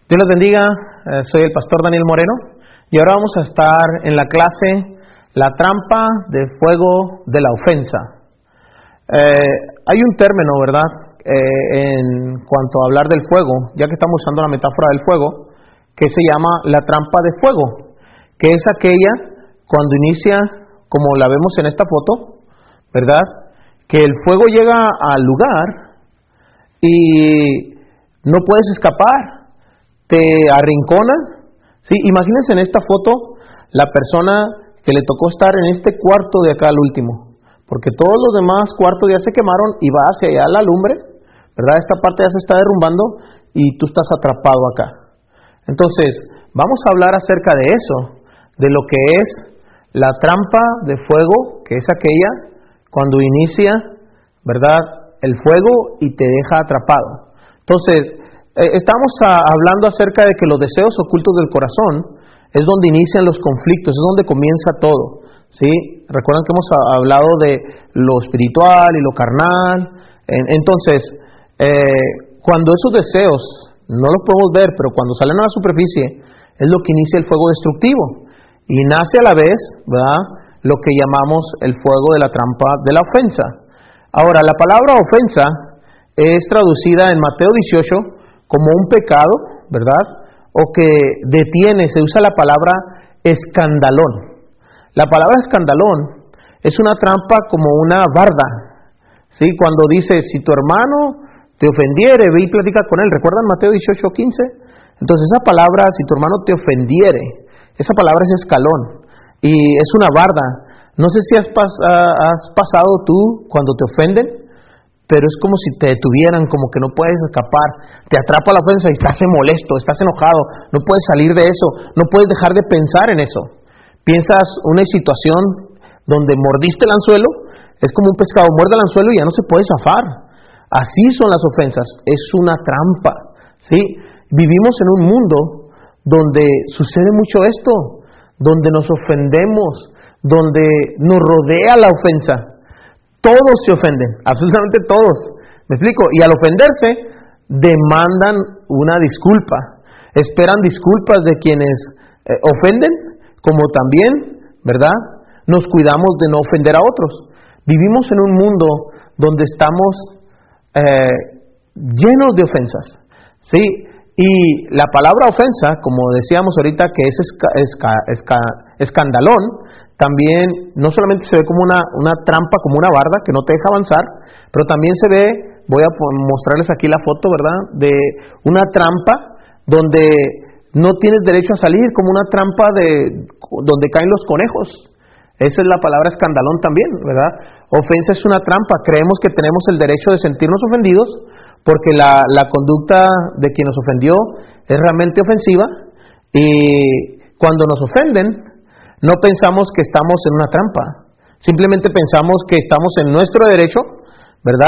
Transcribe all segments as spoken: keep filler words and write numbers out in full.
Dios les bendiga, eh, soy el pastor Daniel Moreno y ahora vamos a estar en la clase La trampa de fuego de la ofensa. Eh, hay un término, ¿verdad?, eh, en cuanto a hablar del fuego, ya que estamos usando la metáfora del fuego, que se llama la trampa de fuego, que es aquella cuando inicia, como la vemos en esta foto, ¿verdad?, que el fuego llega al lugar y no puedes escapar, te arrincona. Sí, imagínense en esta foto la persona que le tocó estar en este cuarto de acá al último, porque todos los demás cuartos ya se quemaron y va hacia allá la lumbre, ¿verdad? Esta parte ya se está derrumbando y tú estás atrapado acá. Entonces, vamos a hablar acerca de eso, de lo que es la trampa de fuego, que es aquella cuando inicia, ¿verdad?, el fuego y te deja atrapado. Entonces, eh, estamos a, hablando acerca de que los deseos ocultos del corazón es donde inician los conflictos, es donde comienza todo, ¿sí? Recuerdan que hemos a, hablado de lo espiritual y lo carnal. En, entonces, eh, cuando esos deseos no los podemos ver, pero cuando salen a la superficie, es lo que inicia el fuego destructivo. Y nace a la vez, ¿verdad?, lo que llamamos el fuego de la trampa de la ofensa. Ahora, la palabra ofensa es traducida en Mateo dieciocho como un pecado, ¿verdad?, o que detiene. Se usa la palabra escandalón. La palabra escandalón es una trampa como una barda, ¿sí? Cuando dice, si tu hermano te ofendiere, ve y platica con él. ¿Recuerdan Mateo dieciocho quince? Entonces esa palabra, si tu hermano te ofendiere, esa palabra es escalón y es una barda. No sé si has, pas- has pasado tú cuando te ofenden, pero es como si te detuvieran, como que no puedes escapar, te atrapa la ofensa y estás molesto, estás enojado, no puedes salir de eso, no puedes dejar de pensar en eso. Piensas una situación donde mordiste el anzuelo, es como un pescado, muerde el anzuelo y ya no se puede zafar. Así son las ofensas, es una trampa, ¿sí? Vivimos en un mundo donde sucede mucho esto, donde nos ofendemos, donde nos rodea la ofensa. Todos se ofenden, absolutamente todos. ¿Me explico? Y al ofenderse, demandan una disculpa. Esperan disculpas de quienes eh, ofenden, como también, ¿verdad?, nos cuidamos de no ofender a otros. Vivimos en un mundo donde estamos eh, llenos de ofensas, ¿sí? Y la palabra ofensa, como decíamos ahorita, que es esca, esca, esca, escandalón, también no solamente se ve como una, una trampa, como una barda que no te deja avanzar, pero también se ve, voy a mostrarles aquí la foto, ¿verdad?, de una trampa donde no tienes derecho a salir, como una trampa de donde caen los conejos. Esa es la palabra escandalón también, ¿verdad? Ofensa es una trampa. Creemos que tenemos el derecho de sentirnos ofendidos porque la, la conducta de quien nos ofendió es realmente ofensiva, y cuando nos ofenden no pensamos que estamos en una trampa, simplemente pensamos que estamos en nuestro derecho, ¿verdad?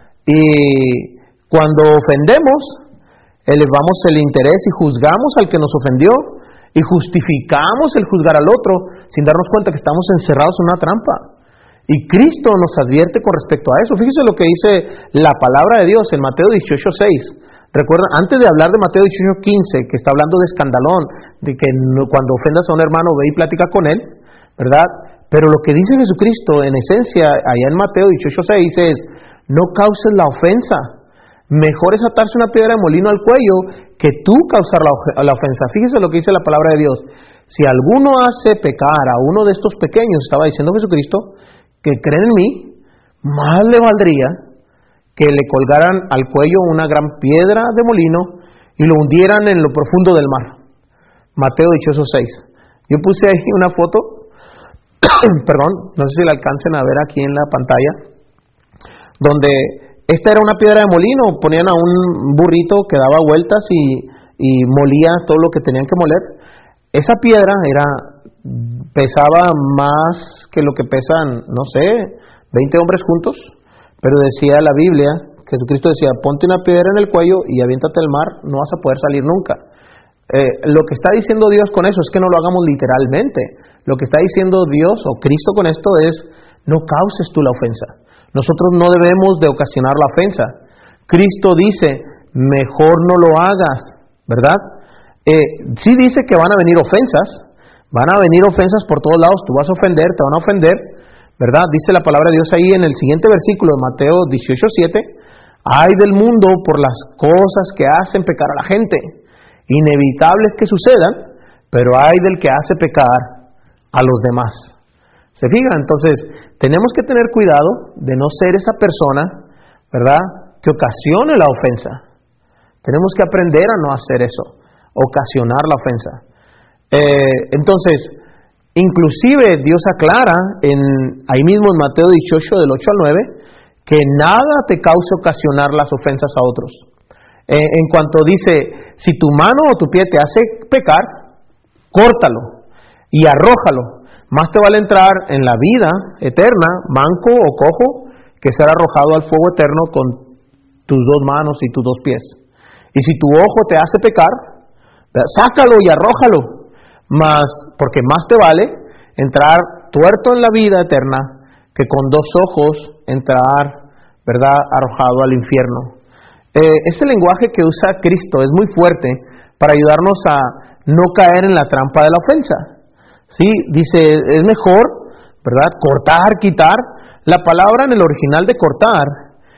Y cuando ofendemos, elevamos el interés y juzgamos al que nos ofendió, y justificamos el juzgar al otro sin darnos cuenta que estamos encerrados en una trampa. Y Cristo nos advierte con respecto a eso. Fíjese lo que dice la palabra de Dios en Mateo dieciocho seis. Recuerda, antes de hablar de Mateo dieciocho quince, que está hablando de escandalón, de que no, cuando ofendas a un hermano, ve y platica con él, ¿verdad? Pero lo que dice Jesucristo, en esencia, allá en Mateo dieciocho seis, es, no causes la ofensa. Mejor es atarse una piedra de molino al cuello que tú causar la, la ofensa. Fíjese lo que dice la palabra de Dios. Si alguno hace pecar a uno de estos pequeños, estaba diciendo Jesucristo, que creen en mí, más le valdría que le colgaran al cuello una gran piedra de molino y lo hundieran en lo profundo del mar. Mateo dieciocho seis. Yo puse ahí una foto, perdón, no sé si la alcancen a ver aquí en la pantalla, donde esta era una piedra de molino, ponían a un burrito que daba vueltas y, y molía todo lo que tenían que moler. Esa piedra era pesaba más que lo que pesan, no sé, veinte hombres juntos, pero decía la Biblia, Jesucristo decía, ponte una piedra en el cuello y aviéntate al mar, no vas a poder salir nunca. Eh, lo que está diciendo Dios con eso es que no lo hagamos literalmente. Lo que está diciendo Dios o Cristo con esto es, no causes tú la ofensa. Nosotros no debemos de ocasionar la ofensa. Cristo dice, mejor no lo hagas, ¿verdad? Eh, sí dice que van a venir ofensas, van a venir ofensas por todos lados, tú vas a ofender, te van a ofender, ¿verdad? Dice la palabra de Dios ahí en el siguiente versículo de Mateo dieciocho siete, ay del mundo por las cosas que hacen pecar a la gente, inevitables que sucedan, pero ay del que hace pecar a los demás. ¿Se fijan? Entonces, tenemos que tener cuidado de no ser esa persona, ¿verdad?, que ocasione la ofensa. Tenemos que aprender a no hacer eso, ocasionar la ofensa. Eh, entonces, inclusive Dios aclara en, ahí mismo en Mateo dieciocho, del ocho al nueve, que nada te cause ocasionar las ofensas a otros. Eh, en cuanto dice, si tu mano o tu pie te hace pecar, córtalo y arrójalo. Más te vale entrar en la vida eterna, manco o cojo, que ser arrojado al fuego eterno con tus dos manos y tus dos pies. Y si tu ojo te hace pecar, sácalo y arrójalo, más, porque más te vale entrar tuerto en la vida eterna que con dos ojos entrar, ¿verdad?, arrojado al infierno. Eh, ese lenguaje que usa Cristo es muy fuerte para ayudarnos a no caer en la trampa de la ofensa. Sí, dice, es mejor, ¿verdad?, cortar, quitar. La palabra en el original de cortar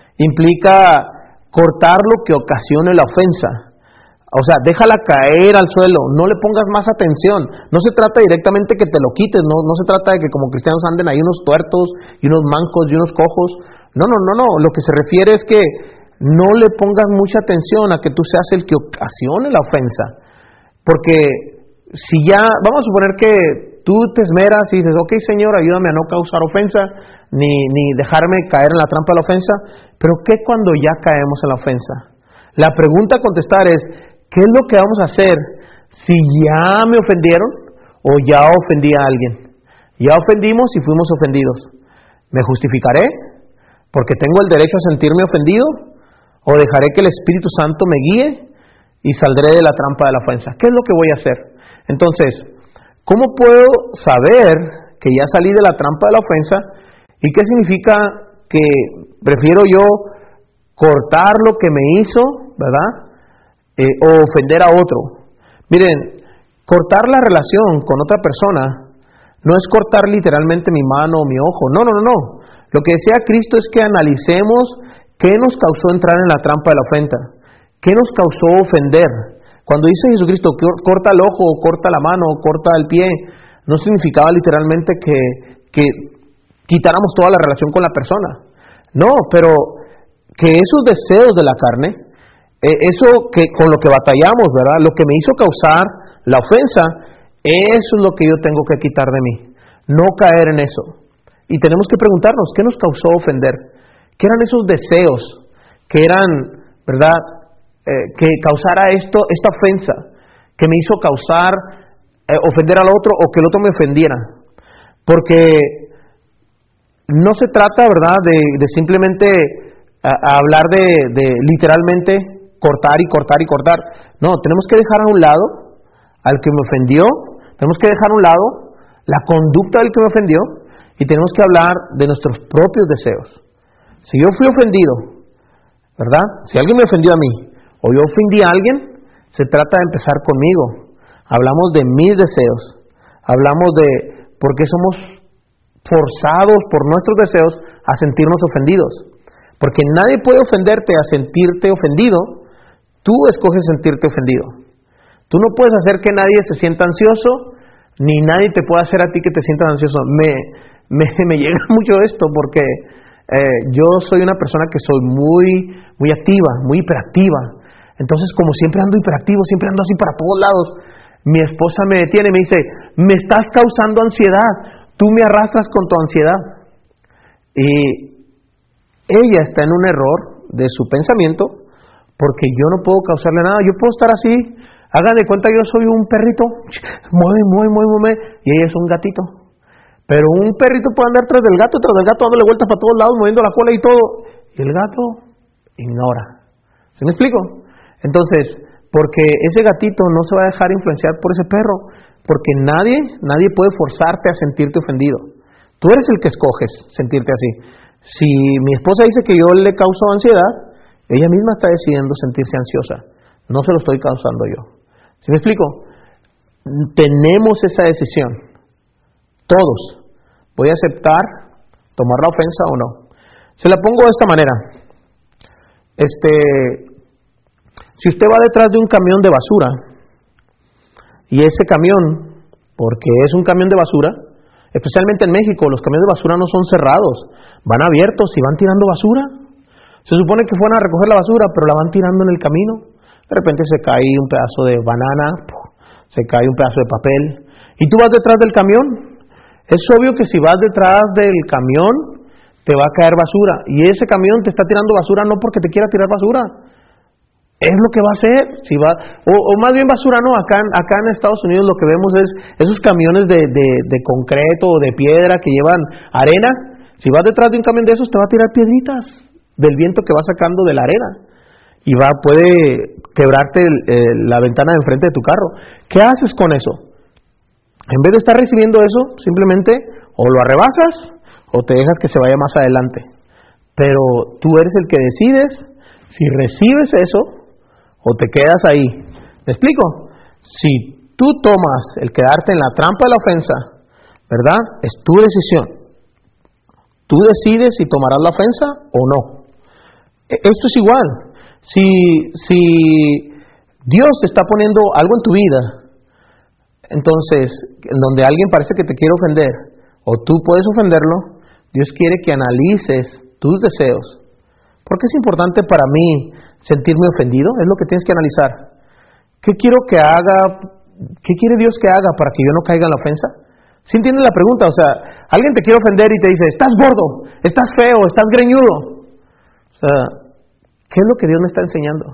implica cortar lo que ocasione la ofensa. O sea, déjala caer al suelo, no le pongas más atención. No se trata directamente que te lo quites, no, no se trata de que como cristianos anden ahí unos tuertos y unos mancos y unos cojos. No, no, no, no. Lo que se refiere es que no le pongas mucha atención a que tú seas el que ocasione la ofensa. Porque si ya, vamos a suponer que tú te esmeras y dices, ok, Señor, ayúdame a no causar ofensa, ni, ni dejarme caer en la trampa de la ofensa, pero ¿qué cuando ya caemos en la ofensa? La pregunta a contestar es, ¿qué es lo que vamos a hacer si ya me ofendieron o ya ofendí a alguien? Ya ofendimos y fuimos ofendidos. ¿Me justificaré porque tengo el derecho a sentirme ofendido? ¿O dejaré que el Espíritu Santo me guíe y saldré de la trampa de la ofensa? ¿Qué es lo que voy a hacer? Entonces, ¿cómo puedo saber que ya salí de la trampa de la ofensa? ¿Y qué significa que prefiero yo cortar lo que me hizo, ¿verdad?, Eh, o ofender a otro? Miren, cortar la relación con otra persona no es cortar literalmente mi mano o mi ojo. No, no, no, no. Lo que decía Cristo es que analicemos qué nos causó entrar en la trampa de la ofensa, qué nos causó ofender. Cuando dice Jesucristo que corta el ojo, o corta la mano, o corta el pie, no significaba literalmente que, que quitáramos toda la relación con la persona. No, pero que esos deseos de la carne, eh, eso que con lo que batallamos, ¿verdad?, lo que me hizo causar la ofensa, eso es lo que yo tengo que quitar de mí, no caer en eso. Y tenemos que preguntarnos, ¿qué nos causó ofender? ¿Qué eran esos deseos que eran, verdad, eh, que causara esto, esta ofensa, que me hizo causar, eh, ofender al otro o que el otro me ofendiera? Porque no se trata, ¿verdad?, de, de simplemente a, a hablar de, de literalmente cortar y cortar y cortar. No, tenemos que dejar a un lado al que me ofendió, tenemos que dejar a un lado la conducta del que me ofendió y tenemos que hablar de nuestros propios deseos. Si yo fui ofendido, ¿verdad?, si alguien me ofendió a mí o yo ofendí a alguien, se trata de empezar conmigo. Hablamos de mis deseos, hablamos de por qué somos forzados por nuestros deseos a sentirnos ofendidos. Porque nadie puede ofenderte a sentirte ofendido, tú escoges sentirte ofendido. Tú no puedes hacer que nadie se sienta ansioso, ni nadie te puede hacer a ti que te sientas ansioso. Me, me, me llega mucho esto porque eh, yo soy una persona que soy muy, muy activa, muy hiperactiva. Entonces, como siempre ando hiperactivo, siempre ando así para todos lados, mi esposa me detiene y me dice, me estás causando ansiedad, tú me arrastras con tu ansiedad. Y ella está en un error de su pensamiento, porque yo no puedo causarle nada. Yo puedo estar así, hagan de cuenta yo soy un perrito, mueve, mueve, mueve, mueve, y ella es un gatito. Pero un perrito puede andar tras del gato, tras del gato dándole vueltas para todos lados, moviendo la cola y todo, y el gato ignora. ¿Sí me explico? Entonces, porque ese gatito no se va a dejar influenciar por ese perro, porque nadie, nadie puede forzarte a sentirte ofendido. Tú eres el que escoges sentirte así. Si mi esposa dice que yo le causo ansiedad, ella misma está decidiendo sentirse ansiosa. No se lo estoy causando yo. ¿Sí me explico? Tenemos esa decisión. Todos. ¿Voy a aceptar tomar la ofensa o no? Se la pongo de esta manera. Este, si usted va detrás de un camión de basura y ese camión, porque es un camión de basura, especialmente en México, los camiones de basura no son cerrados, van abiertos y van tirando basura. Se supone que fueron a recoger la basura, pero la van tirando en el camino. De repente se cae un pedazo de banana, se cae un pedazo de papel, y tú vas detrás del camión. Es obvio que si vas detrás del camión, te va a caer basura, y ese camión te está tirando basura no porque te quiera tirar basura, es lo que va a hacer. Si va, o, o más bien basura no, acá, acá en Estados Unidos lo que vemos es esos camiones de, de, de concreto o de piedra que llevan arena. Si vas detrás de un camión de esos, te va a tirar piedritas del viento que va sacando de la arena, y va, puede quebrarte el, el, la ventana de enfrente de tu carro. ¿Qué haces con eso? En vez de estar recibiendo eso, simplemente o lo arrebasas o te dejas que se vaya más adelante. Pero tú eres el que decides si recibes eso o te quedas ahí. ¿Me explico? Si tú tomas el quedarte en la trampa de la ofensa, ¿verdad? Es tu decisión. Tú decides si tomarás la ofensa o no. Esto es igual. Si, si Dios te está poniendo algo en tu vida, entonces, en donde alguien parece que te quiere ofender, o tú puedes ofenderlo, Dios quiere que analices tus deseos. ¿Por qué es importante para mí sentirme ofendido? Es lo que tienes que analizar. ¿Qué quiero que haga? ¿Qué quiere Dios que haga para que yo no caiga en la ofensa? ¿Sí entiendes la pregunta? O sea, alguien te quiere ofender y te dice, estás gordo, estás feo, estás greñudo. O sea, ¿qué es lo que Dios me está enseñando?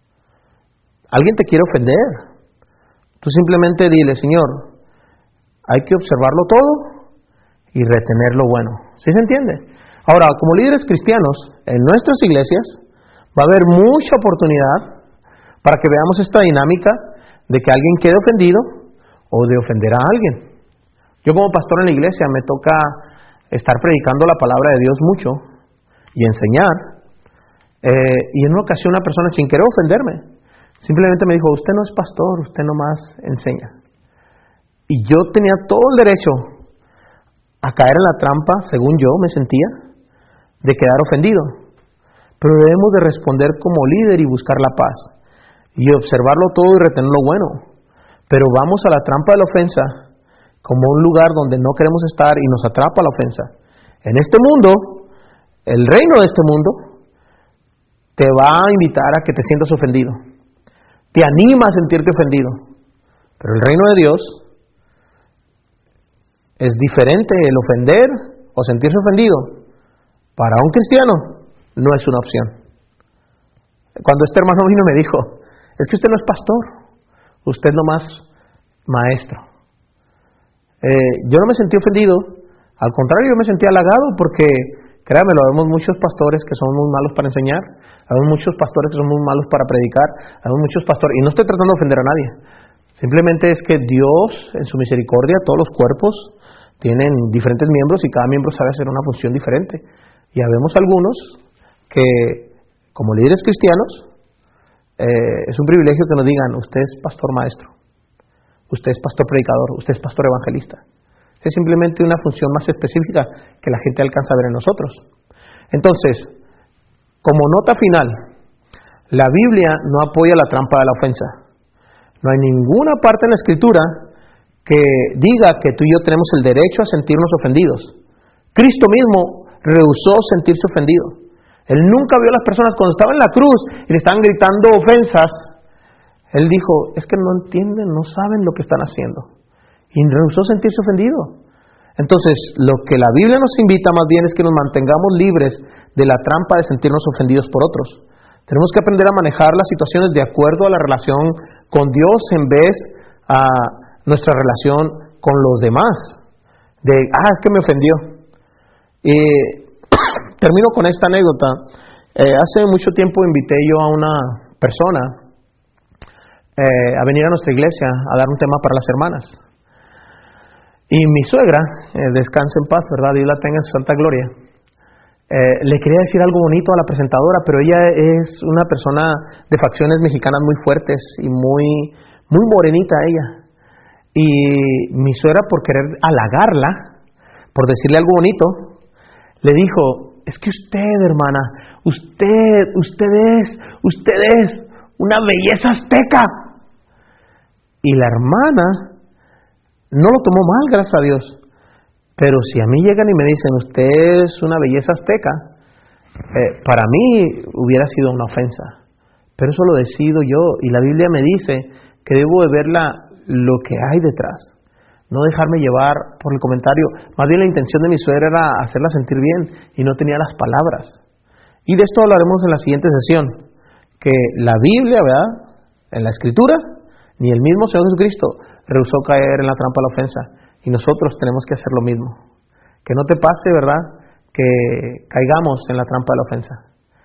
Alguien te quiere ofender. Tú simplemente dile, Señor, hay que observarlo todo y retener lo bueno. ¿Sí se entiende? Ahora, como líderes cristianos, en nuestras iglesias va a haber mucha oportunidad para que veamos esta dinámica de que alguien quede ofendido o de ofender a alguien. Yo como pastor en la iglesia me toca estar predicando la palabra de Dios mucho y enseñar. Eh, y en una ocasión una persona, sin querer ofenderme, simplemente me dijo, usted no es pastor, usted nomás enseña. Y yo tenía todo el derecho a caer en la trampa, según yo me sentía, de quedar ofendido. Pero debemos de responder como líder y buscar la paz, y observarlo todo y retener lo bueno. Pero vamos a la trampa de la ofensa como un lugar donde no queremos estar y nos atrapa la ofensa. En este mundo, el reino de este mundo te va a invitar a que te sientas ofendido. Te anima a sentirte ofendido. Pero el reino de Dios es diferente. El ofender o sentirse ofendido para un cristiano no es una opción. Cuando este hermano vino me dijo, es que usted no es pastor, usted es nomás maestro. Eh, yo no me sentí ofendido, al contrario, yo me sentí halagado porque, créanme, lo vemos muchos pastores que son muy malos para enseñar, hay muchos pastores que son muy malos para predicar, hay muchos pastores, y no estoy tratando de ofender a nadie, simplemente es que Dios, en su misericordia, todos los cuerpos tienen diferentes miembros y cada miembro sabe hacer una función diferente. Y habemos algunos que, como líderes cristianos, eh, es un privilegio que nos digan, usted es pastor maestro, usted es pastor predicador, usted es pastor evangelista. Es simplemente una función más específica que la gente alcanza a ver en nosotros. Entonces, como nota final, la Biblia no apoya la trampa de la ofensa. No hay ninguna parte en la Escritura que diga que tú y yo tenemos el derecho a sentirnos ofendidos. Cristo mismo rehusó sentirse ofendido. Él nunca vio a las personas cuando estaba en la cruz y le estaban gritando ofensas. Él dijo, es que no entienden, no saben lo que están haciendo. Y rehusó sentirse ofendido. Entonces, lo que la Biblia nos invita más bien es que nos mantengamos libres de la trampa de sentirnos ofendidos por otros. Tenemos que aprender a manejar las situaciones de acuerdo a la relación con Dios en vez a nuestra relación con los demás. De, ah, es que me ofendió. Y termino con esta anécdota. Eh, hace mucho tiempo invité yo a una persona eh, a venir a nuestra iglesia a dar un tema para las hermanas. Y mi suegra, eh, descanse en paz, ¿verdad? Dios la tenga en su santa gloria. Eh, le quería decir algo bonito a la presentadora, pero ella es una persona de facciones mexicanas muy fuertes y muy, muy morenita ella. Y mi suegra, por querer halagarla, por decirle algo bonito, le dijo: es que usted, hermana, usted, usted es, usted es una belleza azteca. Y la hermana no lo tomó mal, gracias a Dios. Pero si a mí llegan y me dicen: usted es una belleza azteca, eh, para mí hubiera sido una ofensa. Pero eso lo decido yo, y la Biblia me dice que debo de ver la, lo que hay detrás, no dejarme llevar por el comentario. Más bien la intención de mi suegra era hacerla sentir bien, y no tenía las palabras. Y de esto hablaremos en la siguiente sesión, que la Biblia, ¿verdad?, en la Escritura, ni el mismo Señor Jesucristo rehusó caer en la trampa de la ofensa, y nosotros tenemos que hacer lo mismo. Que no te pase, ¿verdad?, que caigamos en la trampa de la ofensa.